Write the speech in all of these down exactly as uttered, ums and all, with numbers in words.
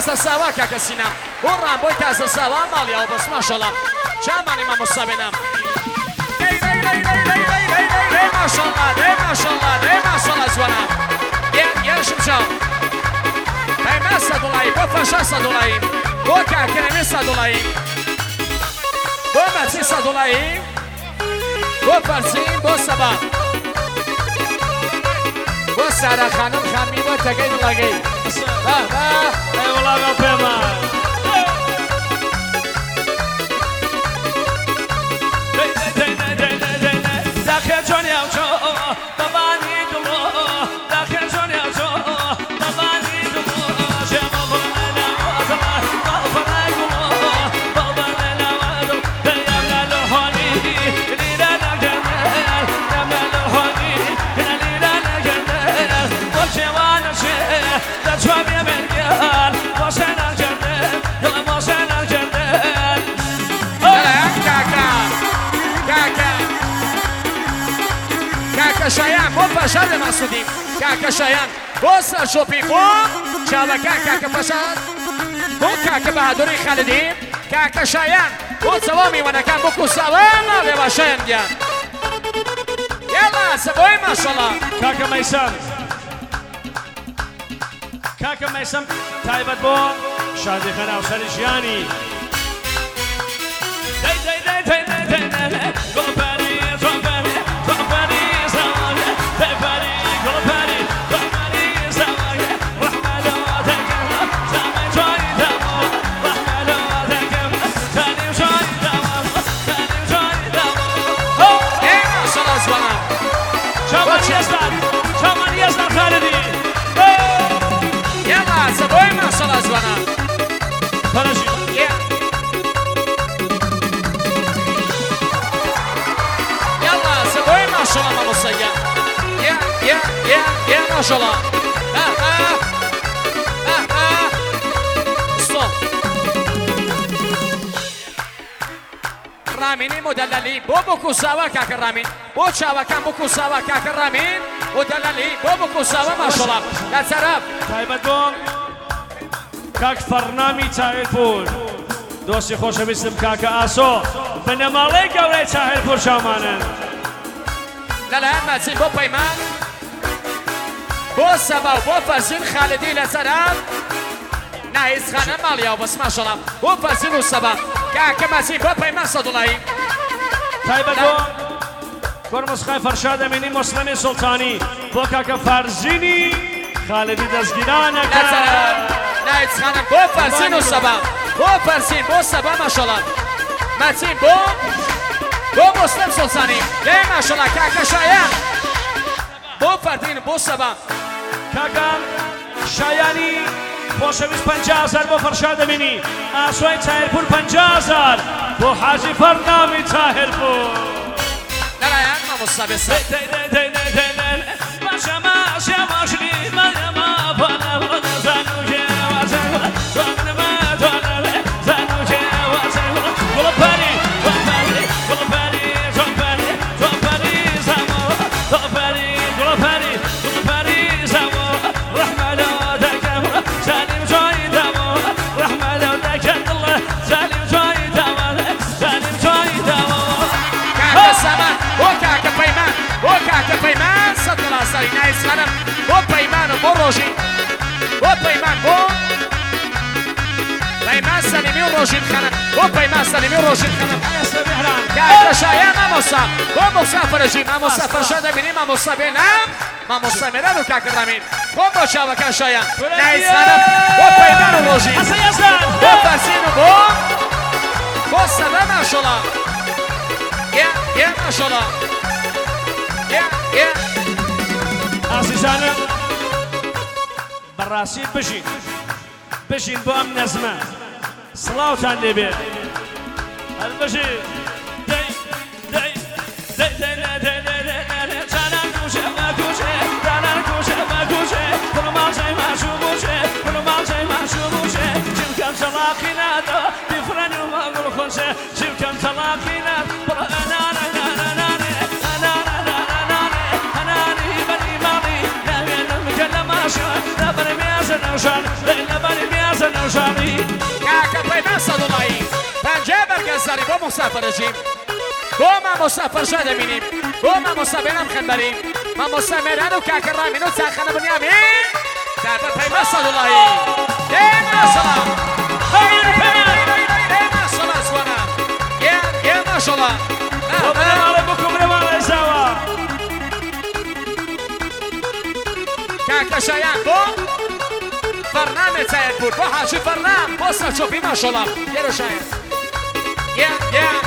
تازە ساوا کاکە سینام بۆ ڕامبۆی تازە ساوا ماڵیاوە بەس ماشەڵا چامانی مامۆستا بێنام ماشەڵا دێ ماشەڵا دێ ماشەڵا جوانە یەشم چاو پەیمان سەدوڵایی بۆ فەشا سەدوڵایی بۆ کاکەنەمێ سەدوڵایی بۆ مەچی سەدوڵایی بۆ فەرچین بۆ سەبا بۆ سارا خانم خانمی بۆ تەگەی دڵەگەی وڵاغا پێمان داخل جۆنیا چۆ دەبانی دڵۆ داخل جۆنیا چۆ دەبانی دڵۆ ژێمە بڵێنە وازەڵا باڵفەڕای گوڵۆ باڵبەنە ناوادڵ دەیامنا لە هۆنی لیرە نەگەنێر دەمە لە هۆنی لیرە نەگەنێر بۆ شێوانە شێ دەچوە بێ بێنگێر بۆ شێ نەگەنێر دڵە بۆ شێ نەگەنێر کاکە کاکە کاکە شایان بۆ پاشا لە ماسوودیم کاکە شایان بۆ سەرشۆپی بۆ چاوەکان کاکە پاشان بۆ کاکە بەهادوری خەلدی کاکە شایان بۆ چەوە میوانەکان بۆ کوساوە ناڵێوە شایان گیان یاڵا سەبۆی ماشەڵا کاکە مەیسەم کاکە مەیسەم تایبەت بۆ شادی خەناوسەری ژیانی دەی دەی دەی دەی دەی دەی دەی گۆڵپەری جۆڵپەری جۆڵپەری زەواگە دەیپەری گۆڵپەری گۆڵپەری زەواگە ڕەحمەلەوە دەکەمە زەمەی جۆی دەمەوە ڕەحمەلەوە دەکەمە زەنیم جۆی دەمەوە زەنیم جۆی دەمەوە ئێ ماشەڵا جوانە چاوەنی ئێستان چاوەنی ئێستان خالدی یاڵا سەبۆی ماشەڵا جوانە پەرەژی یاڵا سەبۆی ماشەڵا مامۆستاگیان یا یا یا یا ماشەڵا ئا ئا ئا ئا ستۆپ ڕامینی مۆدەلەلی بۆ بکوساوە کاکە ڕامین بۆ چاوەکان بکوساوە کاکە ڕامین مۆدەلەلی بۆ بکوساوە ماشەڵا لە چەرەب تایبەت بۆ کاک فەرنامی چاهێرپور دۆستی خۆشەویستم کاکە ئاسۆ بنەماڵەی گەورەی چاهێرپور شامانن لەلایەن مەچین بۆ پەیمان بۆ سەبا و بۆ فەرزین خالدی لە چەرەب ناهیزخانە ماڵیاوە بەس ماشەڵا بۆ فەرزین و سەبا کاکە مەچین بۆ پەیمان سەدوڵایی تایبەت بۆ کۆرمسخای فەرشاد ئەمینی موسڵەمی سوڵتانی بۆ کاکە فەرزینی خالدی دەستگیرانەکە ناهیزخانە بۆ فەرزین و سەبا بۆ فەرزین بۆ سەبا ماشەڵا مەچین بۆ بۆ موسڵەم سوڵتانی لێ ماشەڵا کاکە شایان بۆ فەردین بۆ سەبا کاکە شایانی خۆشەویست پەنجا هەزار بۆ فەرشاد ئەمینی ئاسۆی چاهێرپور پەنجا هەزار بۆ حاجی فەرنامی چاهێرپور لەلایەن مامۆستا بێسەر ماشە ماشە ماشنی مەلەمە بەنەوە زانوجێ وازەوە زانمە دۆنەوە زانوجێ وازەوە گوڵپەری گوڵپەری گوڵپەری جۆڵپەری جۆڵپەری زەمەوە گوڵپەری گوڵپەری گوڵپەری زەمەوە ڕەحمەلەوە دەکەمە زانیم جۆی دەمەوە ڕەحمەلەوە دەکەن دڵە زانیم جۆی دەمەوە زانیم جۆی دەمەوە کاکە سەبا بۆ کاکە پەیمان بۆ کاکە پەیمان سەد دڵا سەری ناهیزخانە بۆ پەیمان و بۆ ڕۆژین بۆ پەیمان بۆ پەیمان سەلیمی و ڕۆژین خانە بۆ پەیمان سەلیمی و ڕۆژین خانە کاکە شایان مامۆستا بۆ مۆستا فەرەژی مامۆستا فەرشاد ئەمینی مامۆستا بێنام مامۆستا مێران و کاکە ڕامین بۆ بۆ چاوەکان شایان ناهیزخانە بۆ پەیمان و ڕۆژین بۆ فەرزین و بۆ بۆ سەبا ماشەڵا یا یا ماشەڵا یا یا ئازیزانم بەڕاستی بژین بژین بۆ ئەم نەزمە سڵاوتان لێبێت هەربژین دەی دەی دەی دەی دەی دەی جانان کوشێ مەکوشێ جانان کوشێ مەکوشێ کوڵ ماڵژەی ماشوو بوشێ کوڵ ماڵژەی ماشوو بوشێ جیمکەم تەڵاقی نادۆ دیفرەن و مەگوڵ خۆشێ جیمکەم تەڵاقی ناد بڕە ئەنانە ئەنانە ئەنانە ئەنانی بەنی ماڵی ناوێنم کە لە ماشە لەبەر میازە نەوشان لەبەر میازە نەوشان مامۆستا فەرەجیم بۆ مامۆستا فەرشا دەبینیم بۆ مامۆستا بێنام خەنبەریم مامۆستا مێران و کاکە ڕامین و چاخەنە بنیامین تابە پەیما سەدوڵایی ئێمە سەڵام ئێمە سەڵا زوانە ئێمە شەڵا بنەماڵێ بکو بنەماڵێ زاوە کاکە شایان بۆ فەرنامێ چایەت بوو بۆ حاجی فەرنام بۆ سەرچۆپی ماشەڵام لێرە شایان Yeah, yeah.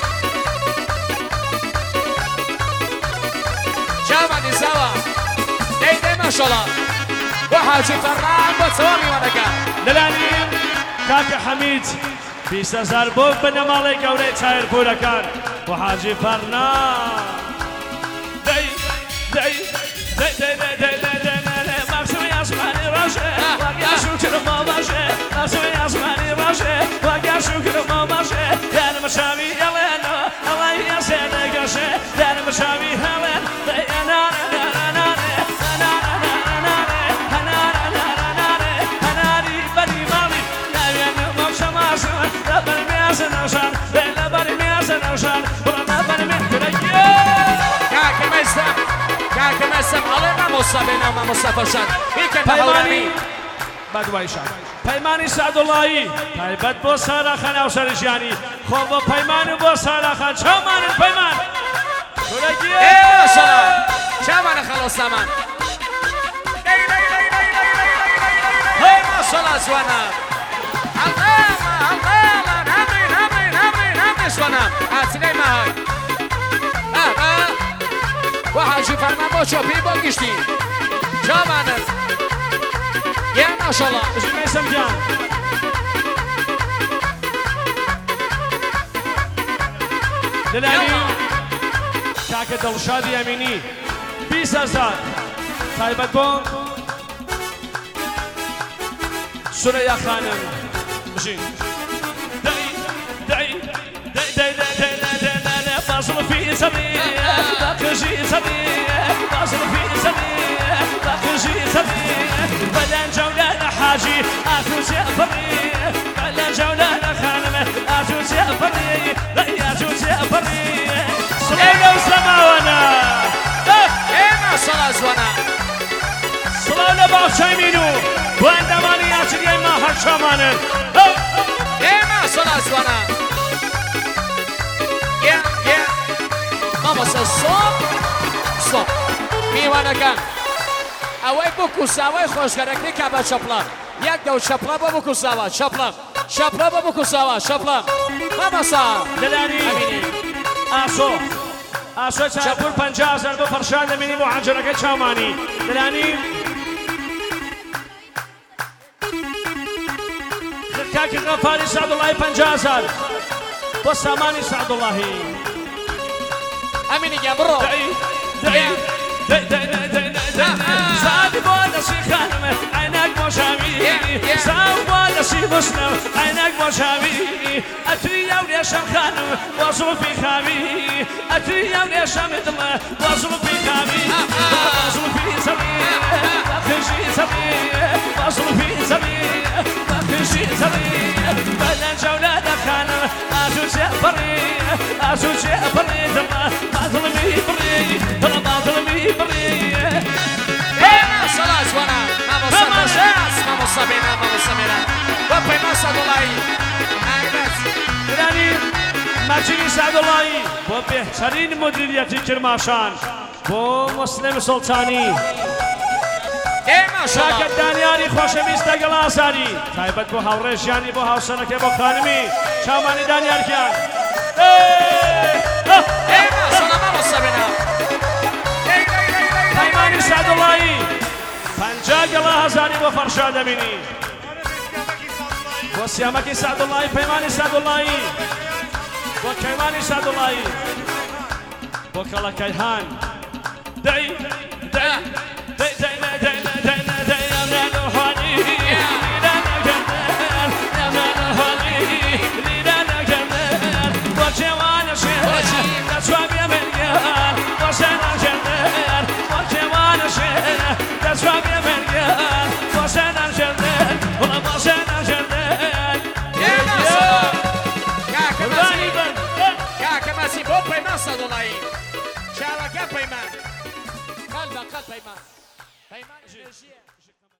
شامانی زاوە دەی دەی ماشەڵا بۆ حاجی فەرنام بۆ چەوەمی وەنەکە لەلانیم کاکە حەمید بیست هەزار بۆ بنەماڵەی گەورەی چایرپورەکان بۆ حاجی فەرنام دەی دەی دەی دەی دەی دەی دەی دەی مەخسوی ئاسمانی ڕۆژێ واگیاشو کرمە باشێ مەخسوی ئاسمانی ڕۆژێ واگیاشو کرمە باشێ دەنمە شاوی هەڵێنەوە هەڵای یاسێ دەگەشێ دەنمە شاوی هەڵێن دەی ئەنانە ئەنانێ ئەنانە ئەنانێ ئەنانە ئەنانێ ئەنانی بەری ماڵی ناوێنە مەوشە ماشەوە لەبەر میازە نەوشان دەی لەبەر میازە نەوشان بڕە لەبەر من کرەیە کاکە مەستەم کاکە مەستەم ئەڵێ مامۆستا بێنام مامۆستا فەرشاد بیکەن بە هەورامی بەدوایشان پەیمانی سەدوڵایی تایبەت بۆ ساراخان هاوسەرژیانی خۆ بۆ پەیمان و بۆ ساراخان چاومانن پەیمان ئێمە شەڵا چاوانە خەڵۆستامان ئێمە شەڵا جوانە هەڵێمە هەڵێمە هەمڕین هەمڕین هەمڕین هەمڕین جوانە ئاچنەی ماهای بۆ حاجی فەرمان بۆ چۆپی بۆ گشتی چاوانە يا ما شاء الله بجي ميسم جان للاني كاكا دلشاد يميني بيس هزار تايبت بون سوريا خانم بجي دعي دعي دعي دعي دعي دعي دعي باصل في سبيل باقي سبيل باصل في سبيل باقي سبيل بلان جولة حاجي أتوسي أفري بلان جولة خانمة أتوسي أفري لا يأتوسي أفري صلاة وسلامة إيما صلاة زوانا صلاة باوشاي مينو وعندما نياتي ما هرشامانن إيما صلاة زوانا يا يا ماما صوب صوب ميوانا كان ئەوەی بکوساوەی خۆشگەرەکەی کا بە شەپڵە یەک دەو شەپڵە بۆ بکوساوە شەپڵە شەپڵە بۆ بکوساوە شەپڵە مامەسا لەلانی ئاسۆ ئاسۆ چاپور پەنجا هەزار بۆ فەرشاد دەبینی بۆ حەنجەرەکەی چاومانی لەلانی کاکی غەفاری سەعدوڵڵاهی پەنجا هەزار بۆ سامانی سەعدوڵڵاهی ئەمینی گیان بڕۆ دەی دەی دەی دەی دەی دەی سادی بۆ دەستی خانمە عینەک بۆ شاوی ساو بۆ دەستی بوسنەوە عینەک بۆ شاوی ئەتری یاو لێشەم خانم بۆ زوڵفی خاوی ئەتری یاو لێشەم دڵە بۆ زوڵفی خاوی بۆ زوڵفی زەمی بە خێژی زەمی بۆ زوڵفی زەمی بە خێژی زەمی بەلەن جەولە دەخانم ئاسوچێ بڕی ئاسوچێ بڕی دڵە بازڵمی بڕی دڵە بازڵمی بڕی صلاة زوانا مامۆستا فەرشاد مامۆستا بێنام مامۆستا مێران بۆ پەیما سەدوڵایی ئایبەت درانی ماجیری سەعدوڵایی بۆ بێهترین مدیریەتی کرماشان بۆ مسلم سڵتانی ئێمە شەڵا شاکر دانیاری خۆشەویستە گەڵ ئازاری تایبەت بۆ هاوڕێژیانی بۆ هاوسەرەکەی بۆ خانمی چاومانی دانیارکیان ئێمە شەڵا مامۆستا بێنام پەیمانی سەعدوڵایی پەنجا گەڵا هەزاری بۆ فەرشاد دەبینی بۆ سیامەکی سەعدوڵایی پەیمانی سەعدوڵایی بۆ کەیمانی سەعدوڵایی بۆ کەڵە کەیهان دەی دەی دەی دەی